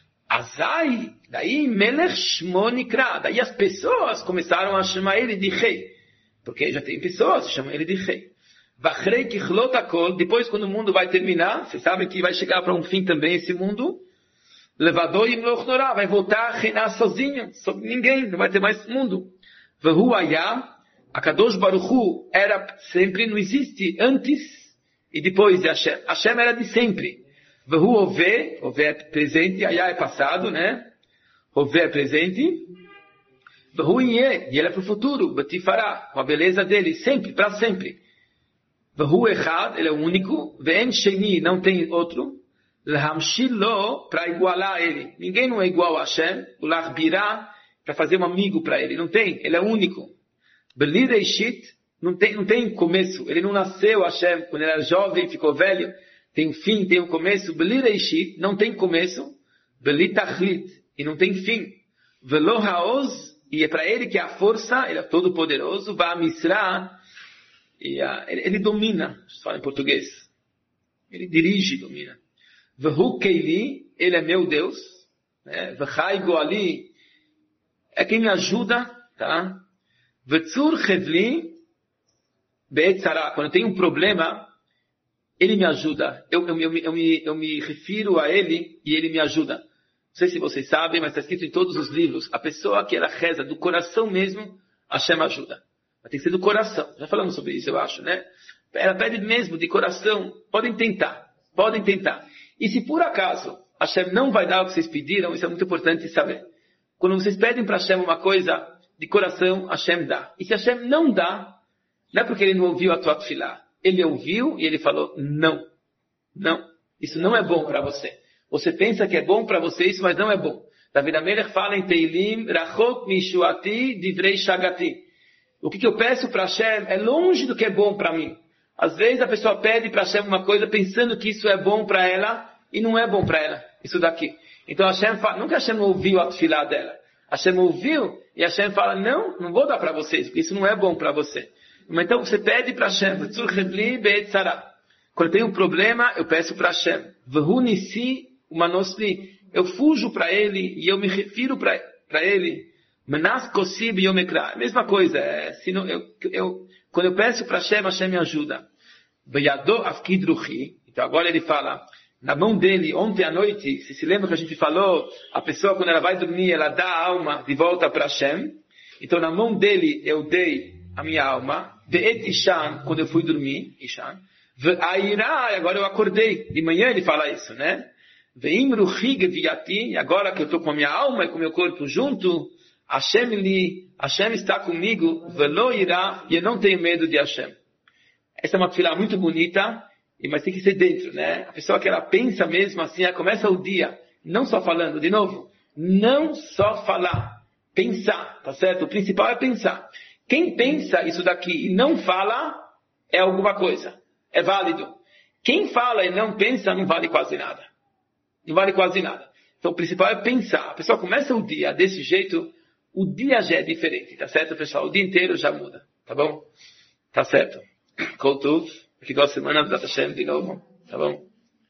Azai, daí Melech Shmo Nikra. Daí as pessoas começaram a chamar ele de rei. Porque já tem pessoas que chamam ele de rei. Vachrei Kichlot Akol. Depois quando o mundo vai terminar, vocês sabem que vai chegar para um fim também esse mundo. Levador Yimloch Norah, vai voltar a reinar sozinho, sobre ninguém, não vai ter mais mundo. Vehu Ayah, a Kadosh Baruch Hu era sempre, não existe antes e depois de Hashem. Hashem era de sempre. Vehu Ove é presente, Ayah é passado, né? Ove é presente. Vehu Yeh, e ele é para o futuro, Batifará, com a beleza dele, sempre, para sempre. Vehu Echad, ele é o único. Ve'en Sheni, não tem outro. L'hamshilo, para igualar ele. Ninguém não é igual a Hashem. O Lachbirá, para fazer um amigo para ele. Não tem, ele é único. Beli Reishit, não tem começo. Ele não nasceu, Hashem, quando ele era jovem, ficou velho. Tem um fim, tem um começo. Beli Reishit, não tem começo. Beli Tachlit, e não tem fim. Velo Haoz, e é para ele que é a força, ele é todo poderoso. Va'amisra, e ele domina, fala em português. Ele dirige, domina. Vehu Keili, ele é meu Deus. Vechai Goali, é quem me ajuda, tá? Vetzur Chevli, Be'etzara, quando eu tenho um problema, ele me ajuda. Eu me refiro a ele e ele me ajuda. Não sei se vocês sabem, mas está escrito em todos os livros. A pessoa que ela reza do coração mesmo, Hashem ajuda. Mas tem que ser do coração. Já falamos sobre isso, eu acho, né? Ela pede mesmo de coração. Podem tentar. E se por acaso Hashem não vai dar o que vocês pediram, isso é muito importante saber. Quando vocês pedem para Hashem uma coisa de coração, Hashem dá. E se Hashem não dá, não é porque ele não ouviu a tua tefilá. Ele ouviu e ele falou, não. Isso não é bom para você. Você pensa que é bom para você isso, mas não é bom. David HaMelech fala em Teilim, Rachok mishuati divrei shagati. O que eu peço para Hashem é longe do que é bom para mim. Às vezes a pessoa pede para Hashem uma coisa pensando que isso é bom para ela e não é bom para ela. Isso daqui. Então Hashem fala, nunca Hashem ouviu a tefilá dela. Hashem ouviu e Hashem fala, não vou dar para vocês, porque isso não é bom para você. Então você pede para Hashem, quando eu tenho um problema, eu peço para Hashem. Eu fujo para ele e eu me refiro para ele. Mesma coisa. Quando eu peço para Hashem, Hashem me ajuda. Então agora ele fala, na mão dele, ontem à noite, se lembra que a gente falou, a pessoa quando ela vai dormir, ela dá a alma de volta para Hashem. Então na mão dele eu dei a minha alma. Ve'et Ishan, quando eu fui dormir, Ishan. Ve'aira, agora eu acordei. De manhã ele fala isso, né? Ve'im ruchi geviati, agora que eu estou com a minha alma e com o meu corpo junto, Hashem está comigo, velo irá, e eu não tenho medo de Hashem. Essa é uma tefilá muito bonita, mas tem que ser dentro, né? A pessoa que ela pensa mesmo assim, ela começa o dia, não só falando, de novo, não só falar, pensar, tá certo? O principal é pensar. Quem pensa isso daqui e não fala, é alguma coisa, é válido. Quem fala e não pensa, não vale quase nada. Não vale quase nada. Então o principal é pensar. A pessoa começa o dia desse jeito, o dia já é diferente, tá certo, pessoal? O dia inteiro já muda, tá bom? Tá certo. Kol Tov, que gosta de semana, de novo, tá bom?